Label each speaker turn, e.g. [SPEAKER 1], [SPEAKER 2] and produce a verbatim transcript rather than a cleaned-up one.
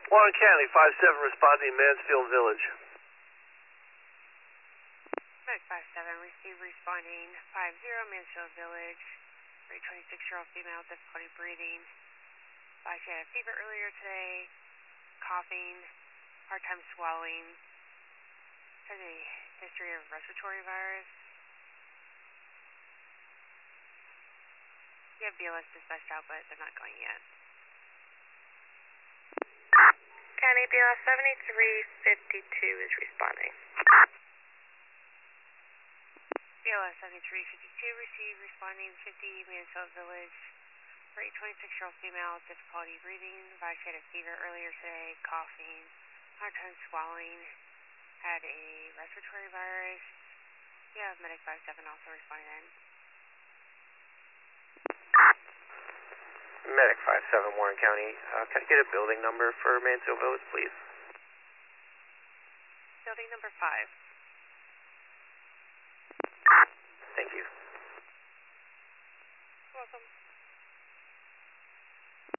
[SPEAKER 1] Warren County, five seven responding Mansfield Village.
[SPEAKER 2] Medic five seven, receive responding five zero Mansfield Village. For a twenty-six-year-old female, difficulty breathing. Uh, she had a fever earlier today, coughing, hard time swallowing. Has a history of respiratory virus. We have B L S dispatched out, but they're not going yet.
[SPEAKER 3] County B L S seventy-three fifty-two is responding.
[SPEAKER 2] B L S seventy-three fifty-two, receive responding fifty Mansfield Village. For a twenty-six-year-old female, difficulty breathing. Advised she had a fever earlier today, coughing, hard time swallowing. Had a respiratory virus. We have Medic five seven also responding in.
[SPEAKER 4] Medic five seven, Warren County. Uh, can I get a building number for Mansfield Village, please?
[SPEAKER 2] Building number five.
[SPEAKER 4] Thank you.
[SPEAKER 2] Welcome.